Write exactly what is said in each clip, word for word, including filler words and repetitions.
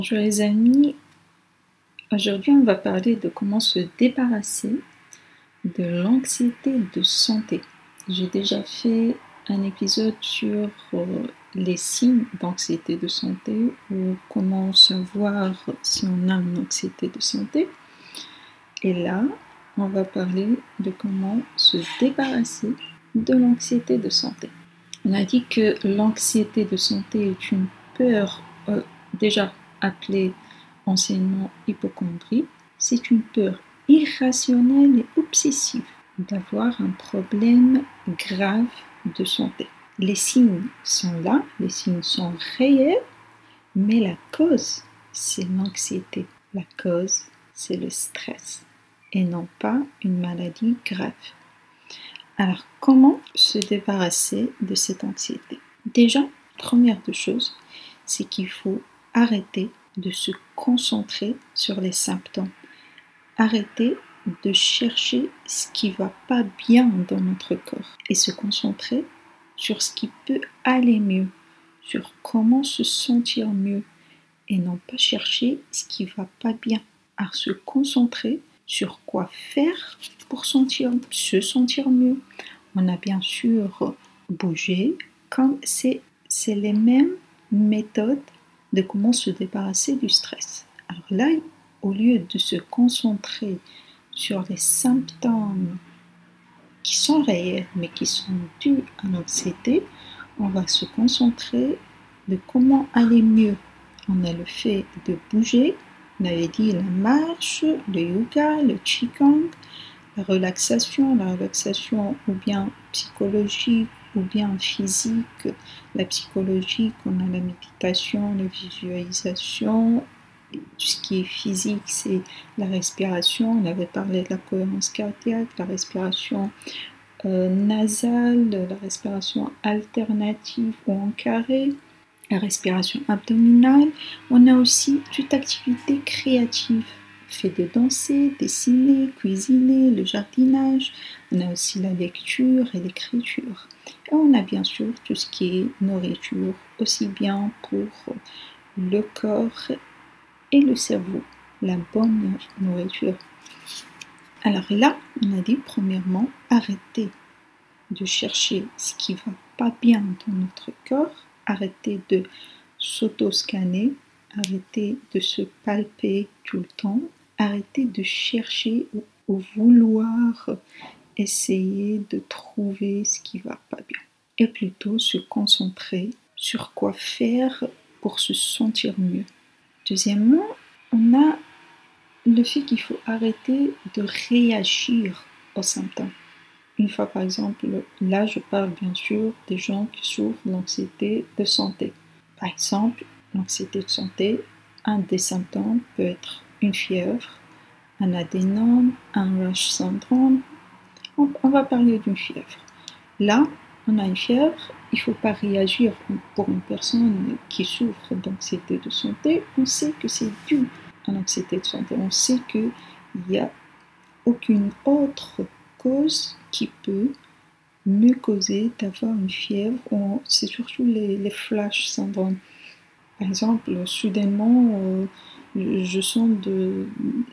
Bonjour les amis, aujourd'hui on va parler de comment se débarrasser de l'anxiété de santé. J'ai déjà fait un épisode sur euh, les signes d'anxiété de santé ou comment savoir si on a une anxiété de santé. Et là, on va parler de comment se débarrasser de l'anxiété de santé. On a dit que l'anxiété de santé est une peur euh, déjà appelée anciennement hypocondrie. C'est une peur irrationnelle et obsessive d'avoir un problème grave de santé. Les signes sont là, les signes sont réels, mais la cause, c'est l'anxiété. La cause, c'est le stress et non pas une maladie grave. Alors, comment se débarrasser de cette anxiété? Déjà, première des choses, c'est qu'il faut arrêter de se concentrer sur les symptômes. Arrêter de chercher ce qui ne va pas bien dans notre corps et se concentrer sur ce qui peut aller mieux, sur comment se sentir mieux et non pas chercher ce qui ne va pas bien. Alors, se concentrer sur quoi faire pour sentir, se sentir mieux. On a bien sûr bougé, comme c'est, c'est les mêmes méthodes de comment se débarrasser du stress. Alors là, au lieu de se concentrer sur les symptômes qui sont réels mais qui sont dus à l'anxiété, on va se concentrer de comment aller mieux. On a le fait de bouger, on avait dit la marche, le yoga, le qigong, la relaxation, la relaxation ou bien psychologique ou bien physique. La psychologique, on a la méditation, la visualisation. Tout ce qui est physique, c'est la respiration. On avait parlé de la cohérence cardiaque, la respiration euh, nasale, la respiration alternative ou en carré, la respiration abdominale. On a aussi toute activité créative. Fait de danser, dessiner, cuisiner, le jardinage. On a aussi la lecture et l'écriture. Et on a bien sûr tout ce qui est nourriture, aussi bien pour le corps et le cerveau, la bonne nourriture. Alors là, on a dit premièrement, arrêter de chercher ce qui ne va pas bien dans notre corps, arrêter de s'auto-scanner, arrêter de se palper tout le temps, arrêter de chercher ou, ou vouloir essayer de trouver ce qui ne va pas bien et plutôt se concentrer sur quoi faire pour se sentir mieux. Deuxièmement, on a le fait qu'il faut arrêter de réagir aux symptômes. Une fois par exemple, là je parle bien sûr des gens qui souffrent d'anxiété de santé. Par exemple, l'anxiété de santé, un des symptômes peut être une fièvre, un adénome, un rash syndrome. On, on va parler d'une fièvre. Là, on a une fièvre, il ne faut pas réagir pour une personne qui souffre d'anxiété de santé. On sait que c'est dû à l'anxiété de santé. On sait qu'il n'y a aucune autre cause qui peut me causer d'avoir une fièvre. C'est surtout les, les flash syndromes. Par exemple, soudainement, euh, je, sens de,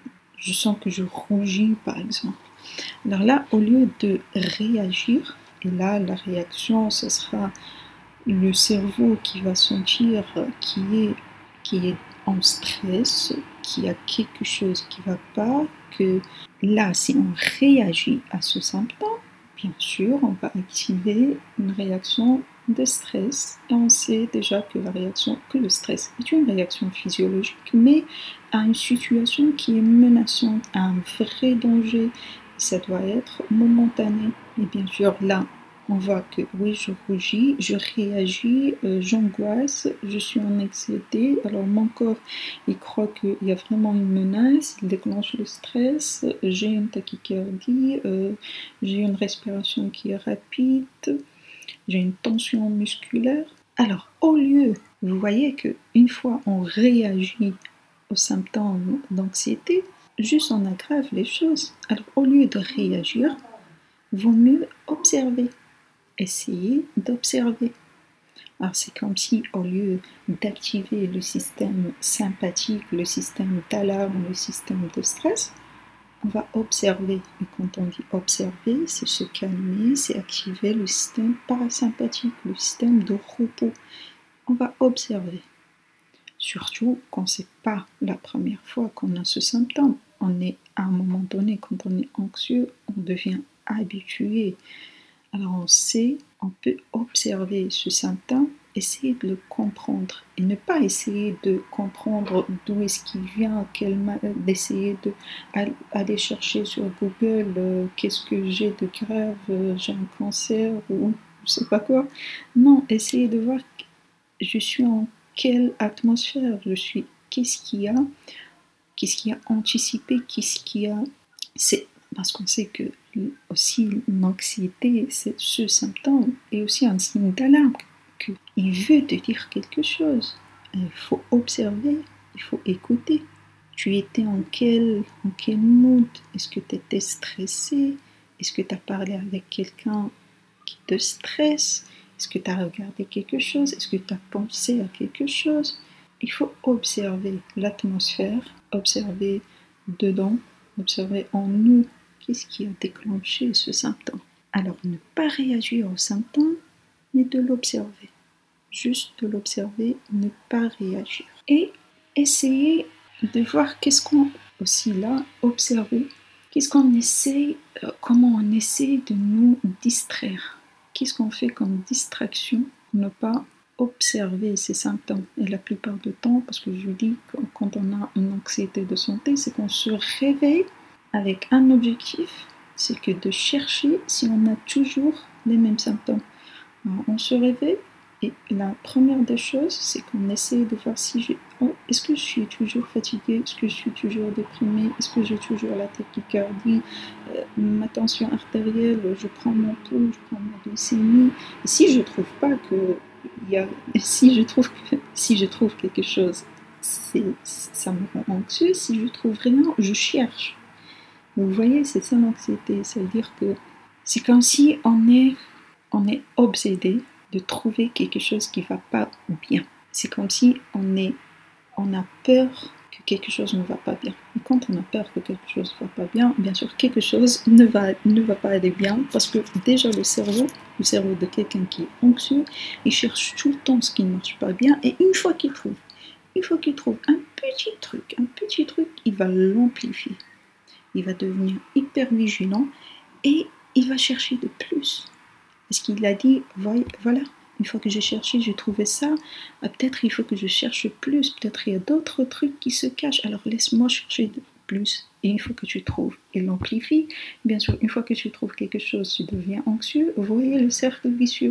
je sens que je rougis, par exemple. Alors là, au lieu de réagir, et là, la réaction, ce sera le cerveau qui va sentir qui est, qui est en stress, qu'il y a quelque chose qui ne va pas, que là, si on réagit à ce symptôme, bien sûr, on va activer une réaction de stress. Et on sait déjà que la réaction, que le stress est une réaction physiologique, mais à une situation qui est menaçante, à un vrai danger. Ça doit être momentané. Et bien sûr, là, on voit que oui, je rougis, je réagis, euh, j'angoisse, je suis en anxiété. Alors mon corps, il croit qu'il y a vraiment une menace, il déclenche le stress, j'ai une tachycardie, euh, j'ai une respiration qui est rapide, j'ai une tension musculaire. Alors au lieu, vous voyez qu'une fois on réagit aux symptômes d'anxiété, juste on aggrave les choses. Alors au lieu de réagir, vaut mieux observer. Essayez d'observer. Alors c'est comme si au lieu d'activer le système sympathique, le système d'alarme, le système de stress, on va observer. Et quand on dit observer, c'est se calmer, c'est activer le système parasympathique, le système de repos. On va observer. Surtout quand c'est pas la première fois qu'on a ce symptôme. On est à un moment donné, quand on est anxieux, on devient habitué. Alors on sait, on peut observer ce symptôme, essayer de le comprendre et ne pas essayer de comprendre d'où est-ce qu'il vient, quel mal, d'essayer de aller chercher sur Google euh, qu'est-ce que j'ai de grave, euh, j'ai un cancer ou je sais pas quoi. Non, essayer de voir je suis en quelle atmosphère je suis, qu'est-ce qu'il y a, qu'est-ce qu'il y a anticipé, qu'est-ce qu'il y a. C'est parce qu'on sait que aussi l'anxiété, c'est ce symptôme est aussi un signe d'alarme, qu'il veut te dire quelque chose. Il faut observer, il faut écouter. Tu étais en quel, en quel mood? Est-ce que tu étais stressé? Est-ce que tu as parlé avec quelqu'un qui te stresse? Est-ce que tu as regardé quelque chose? Est-ce que tu as pensé à quelque chose? Il faut observer l'atmosphère, observer dedans, observer en nous qu'est-ce qui a déclenché ce symptôme. Alors ne pas réagir au symptôme, mais de l'observer. Juste de l'observer, ne pas réagir. Et essayer de voir qu'est-ce qu'on, aussi là, observer, qu'est-ce qu'on essaie, euh, comment on essaie de nous distraire. Qu'est-ce qu'on fait comme distraction pour ne pas observer ces symptômes. Et la plupart du temps, parce que je dis que quand on a une anxiété de santé, c'est qu'on se réveille avec un objectif, c'est que de chercher si on a toujours les mêmes symptômes. Alors, on se réveille et la première des choses, c'est qu'on essaie de voir si je, oh, est-ce que je suis toujours fatiguée, est-ce que je suis toujours déprimée, est-ce que j'ai toujours la tachycardie, euh, ma tension artérielle, je prends mon pouls, je prends ma glycémie. Et si je trouve pas que il y a, si je trouve que, si je trouve quelque chose, c'est, ça me rend anxieux. Si je trouve rien, je cherche. Vous voyez, c'est ça l'anxiété, c'est-à-dire que c'est comme si on est, on est obsédé de trouver quelque chose qui va pas bien. C'est comme si on est, on a peur que quelque chose ne va pas bien. Et quand on a peur que quelque chose ne va pas bien, bien sûr quelque chose ne va, ne va pas aller bien, parce que déjà le cerveau, le cerveau de quelqu'un qui est anxieux, il cherche tout le temps ce qui ne marche pas bien, et une fois qu'il trouve, une fois qu'il trouve un petit truc, un petit truc, il va l'amplifier. Il va devenir hyper vigilant et il va chercher de plus. Parce qu'il a dit, voilà, une fois que j'ai cherché, j'ai trouvé ça, peut-être il faut que je cherche plus, peut-être il y a d'autres trucs qui se cachent, alors laisse-moi chercher de plus. Et une fois que tu trouves, il l'amplifie. Bien sûr, une fois que tu trouves quelque chose, tu deviens anxieux. Vous voyez le cercle vicieux.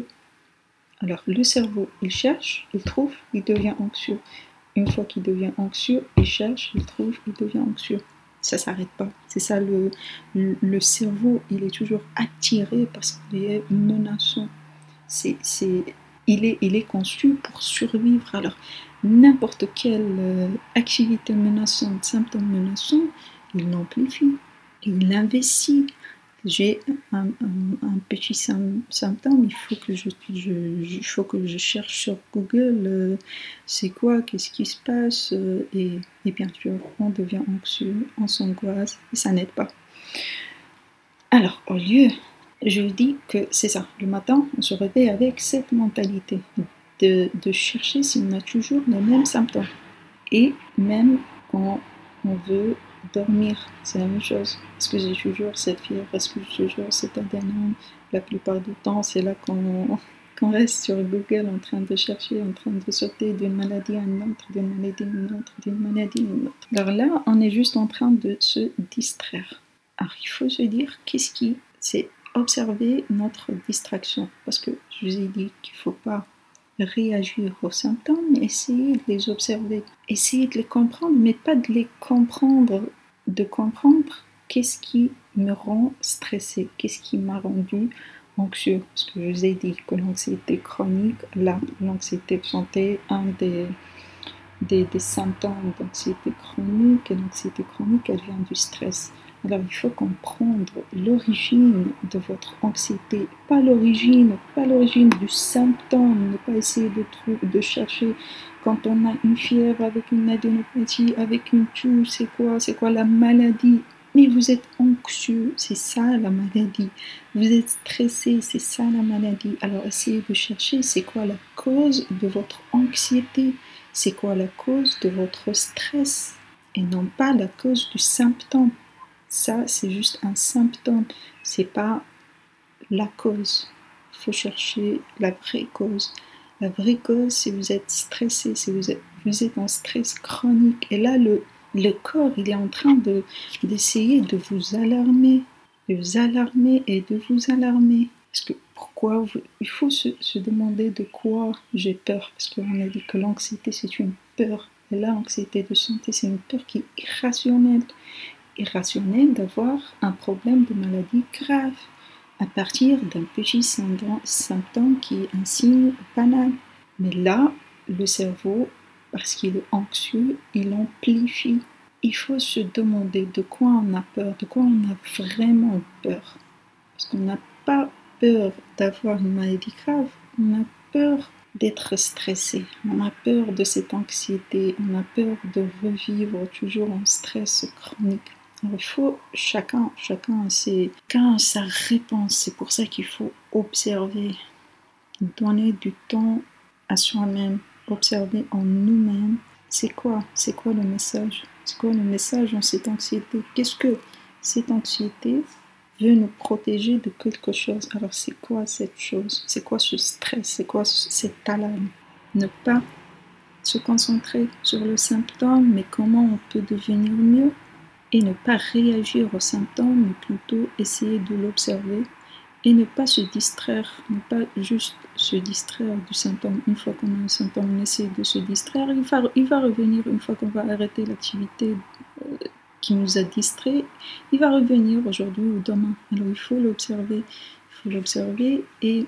Alors le cerveau, il cherche, il trouve, il devient anxieux. Une fois qu'il devient anxieux, il cherche, il trouve, il devient anxieux. Ça s'arrête pas. C'est ça, le, le, le cerveau, il est toujours attiré parce qu'il est menaçant. C'est, c'est, il, est, il est conçu pour survivre. Alors, n'importe quelle euh, activité menaçante, symptôme menaçant, il l'amplifie, il l'investit. J'ai un, un, un petit symptôme, il faut que je, je, il faut que je cherche sur Google euh, c'est quoi, qu'est-ce qui se passe, euh, et, et bien sûr, on devient anxieux, on s'angoisse, et ça n'aide pas. Alors, au lieu, je dis que c'est ça, le matin, on se réveille avec cette mentalité de, de chercher si on a toujours les mêmes symptômes. Et même quand on veut dormir, c'est la même chose. Est-ce que j'ai toujours cette fièvre? Est-ce que j'ai toujours cette adénome? La plupart du temps, c'est là qu'on, qu'on reste sur Google en train de chercher, en train de sauter d'une maladie à une autre, d'une maladie à une autre, d'une maladie à une autre. Alors là, on est juste en train de se distraire. Alors il faut se dire, qu'est-ce qui... C'est observer notre distraction. Parce que je vous ai dit qu'il ne faut pas réagir aux symptômes, mais essayer de les observer, essayer de les comprendre, mais pas de les comprendre, de comprendre qu'est-ce qui me rend stressé, qu'est-ce qui m'a rendu anxieux. Parce que je vous ai dit que l'anxiété chronique, là, l'anxiété de santé, un des, des, des symptômes d'anxiété chronique, et l'anxiété chronique, elle vient du stress. Alors il faut comprendre l'origine de votre anxiété, pas l'origine, pas l'origine du symptôme, ne pas essayer de, trouver, de chercher quand on a une fièvre avec une adénopathie, avec une toux, c'est quoi, c'est quoi la maladie. Mais vous êtes anxieux, c'est ça la maladie. Vous êtes stressé, c'est ça la maladie. Alors essayez de chercher c'est quoi la cause de votre anxiété, c'est quoi la cause de votre stress et non pas la cause du symptôme. Ça, c'est juste un symptôme, c'est pas la cause. Il faut chercher la vraie cause. La vraie cause, c'est vous êtes stressé, c'est vous êtes, vous êtes en stress chronique. Et là, le, le corps, il est en train de, d'essayer de vous alarmer, de vous alarmer et de vous alarmer. Parce que pourquoi vous, il faut se, se demander de quoi j'ai peur. Parce qu'on a dit que l'anxiété, c'est une peur. Et là, l'anxiété de santé, c'est une peur qui est irrationnelle. Irrationnel d'avoir un problème de maladie grave à partir d'un petit symptôme qui est un signe banal. Mais là, le cerveau, parce qu'il est anxieux, il amplifie. Il faut se demander de quoi on a peur, de quoi on a vraiment peur. Parce qu'on n'a pas peur d'avoir une maladie grave, on a peur d'être stressé, on a peur de cette anxiété, on a peur de revivre toujours en stress chronique. Alors, il faut, chacun, chacun a, ses, chacun a sa réponse. C'est pour ça qu'il faut observer, donner du temps à soi-même, observer en nous-mêmes. C'est quoi, c'est quoi le message? C'est quoi le message dans cette anxiété? Qu'est-ce que cette anxiété veut nous protéger de quelque chose? Alors, c'est quoi cette chose? C'est quoi ce stress? C'est quoi cette alarme? Ne pas se concentrer sur le symptôme, mais comment on peut devenir mieux? Et ne pas réagir aux symptômes, mais plutôt essayer de l'observer et ne pas se distraire, ne pas juste se distraire du symptôme. Une fois qu'on a un symptôme, on essaie de se distraire, il va, il va revenir une fois qu'on va arrêter l'activité euh, qui nous a distrait, il va revenir aujourd'hui ou demain. Alors il faut l'observer, il faut l'observer et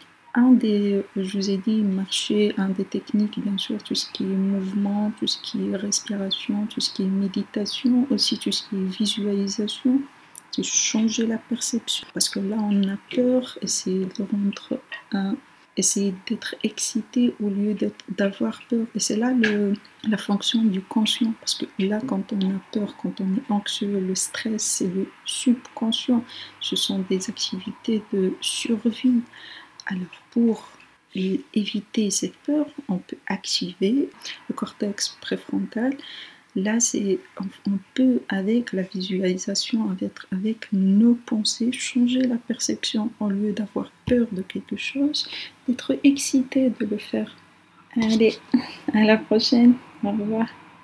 un des, je vous ai dit, marcher, un des techniques, bien sûr, tout ce qui est mouvement, tout ce qui est respiration, tout ce qui est méditation, aussi tout ce qui est visualisation, c'est changer la perception. Parce que là, on a peur, essayer de rendre un, essayer d'être excité au lieu d'avoir peur. Et c'est là le, la fonction du conscient. Parce que là, quand on a peur, quand on est anxieux, le stress, c'est le subconscient. Ce sont des activités de survie. Alors, pour éviter cette peur, on peut activer le cortex préfrontal. Là, c'est, on peut, avec la visualisation, avec, avec nos pensées, changer la perception au lieu d'avoir peur de quelque chose, d'être excité de le faire. Allez, à la prochaine. Au revoir.